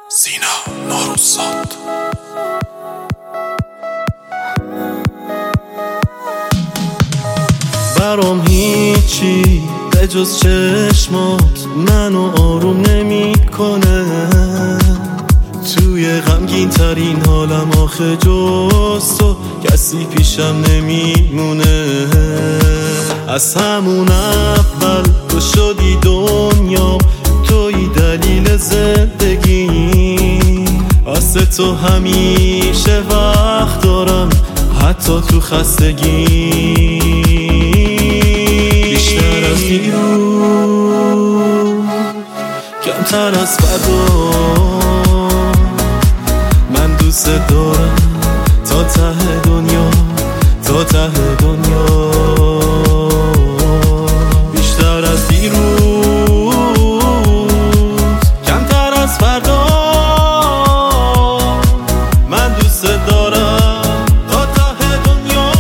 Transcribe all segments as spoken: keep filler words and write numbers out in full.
سینا نوروزاد. برام هیچی به جز چشمات منو آروم نمی کنه. توی غمگین ترین حالم آخه جز تو کسی پیشم نمیمونه. از همون اول تو شدی دنیام، توی دلیل زندگی. واسه تو همیشه وقت دارم حتی تو خستگی. بیشتر از دیروز کمتر از فردا، من دوست دارم تا ته دنیا، تا ته دنیا. بیشتر از دیروز کمتر از فردا، من دوست دارم تا ته دنیا.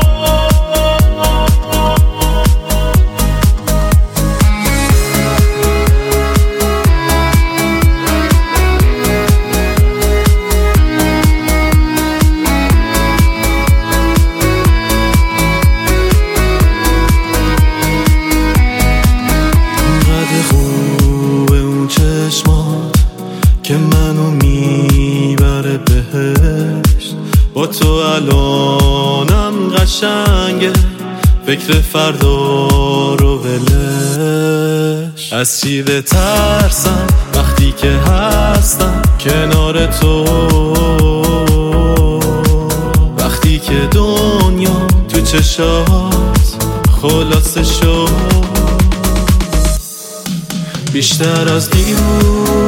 که منو میبره بهشت، با تو الانم قشنگه، فکر فردا رو ولش. از چی بترسم وقتی که هستم کنار تو، وقتی که دنیا تو چشات خلاصه شد. بیشتر از دیروز